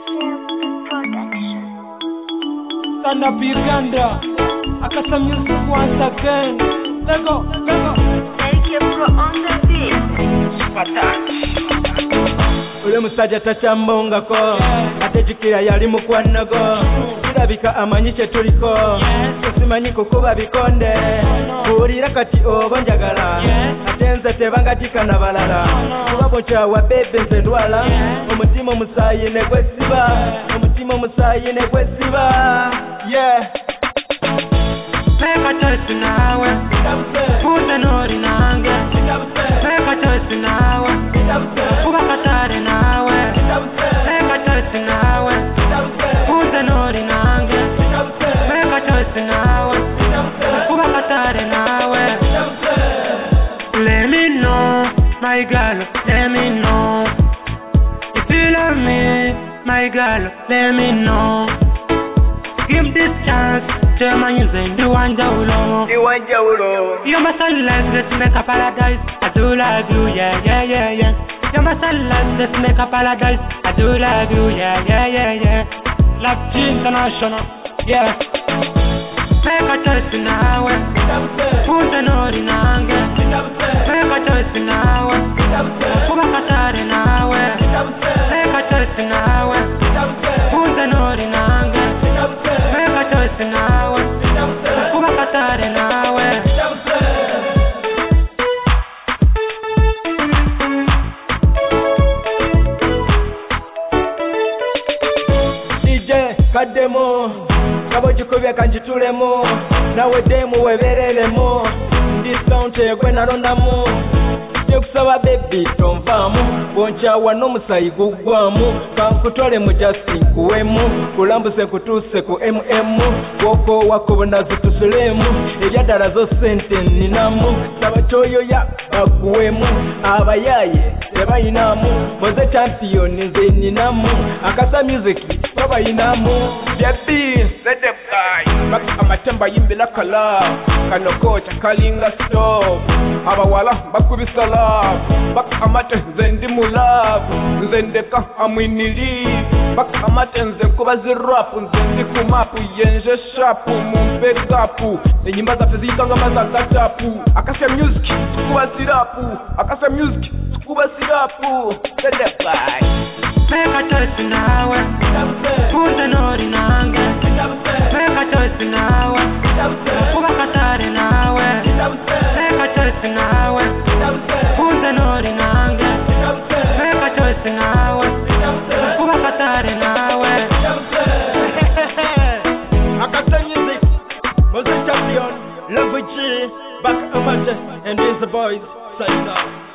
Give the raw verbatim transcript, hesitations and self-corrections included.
Stand up Uganda, I got some music once again. Let go, let go. Take your pro on the beat. Super touch. Ule musajja takyambongako atejjukira yali mukwanago kirabika amanyi kye tuliko simanyi kukuba bikonde buulira kati oba njagala ate nze tebangatika na balala kuba bukyawa bebe nze ndwala omutima omusaayi ne gwesiba omutima omusaayi ne gwesiba yeah Make a choice now, put the note in anger. Make a choice now, put a katare now. Make a choice now, put the note in anger. Make a choice now, put a katare now. Let me know, my girl, let me know. If you love me, my girl, let me know. Give this chance. German using the one jawlo, the one jawlo. You're my sunlight, let's make a paradise. I do love you, yeah, yeah, yeah, yeah. You're my sunlight, let's make a paradise. I do love you, yeah, yeah, yeah, yeah. Love G International, yeah. Make a choice now, put the note in anger. Make a choice now, put a katare now. Make a choice now, put the note in anger. Make a choice now. D J kaddemo kabojikobya kanjitulemo nawe demu webereremo discount egwe nalondamu kusaba baby tonvaamu bonkyawa n'omusayi guggwamu kankutwale mu Justin kuwemu kulambuse kutuuse ku M M wokoowa kubona zitusulemu ebyaddala zo sente ninamu saba kyoyoya bakuwemu abayaye tebayinamu moze champion nze ninamu akasa music babayinamu jebi letepkai baka amatemba yimbila kala kanokocha kalinga stove abawala bakubisala baka amate nze ndi mulavu nze ndeka amwinili baka amate nze kuba zirapu nze ndi kumapu yenje shapu mumpe gapu enyimba zaffe ziyitanga maza gatapu akasya music kuba sirapu akasya music kuba sirapu letepkai. Make a choice now, put the note in anger. Make a choice now, put a katare now. Make a choice now, put the note in anger. Make a choice now, put a katare now. Akasa music, was a champion, love with G, back a match, and these the boys, sign out.